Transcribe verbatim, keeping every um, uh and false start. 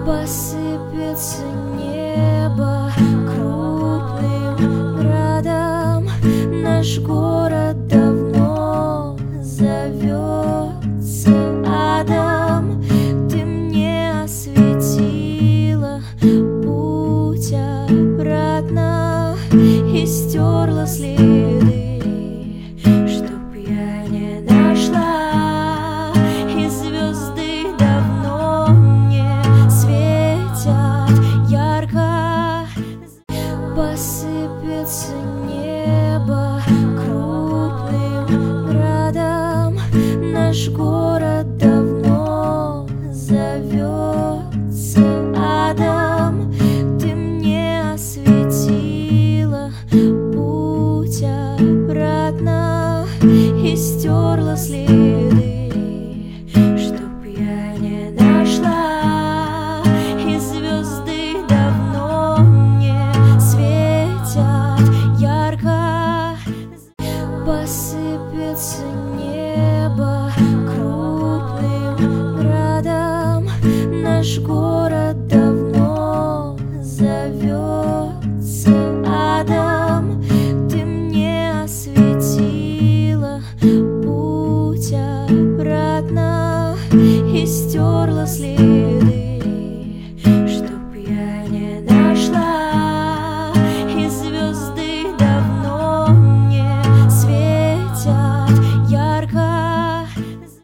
Посыпется небо крупным градом. Наш город давно зовется адом. Ты мне осветила путь обратно и стерла следы, чтоб я не нашла. И звезды давно мне светят ярко. Посыпется небо крупным градом. Наш город давно зовется адом. Ты мне осветила путь обратно и стерла следы, чтоб я не нашла. И звезды давно мне светят ярко. Посыпется небо крупным градом. Наш город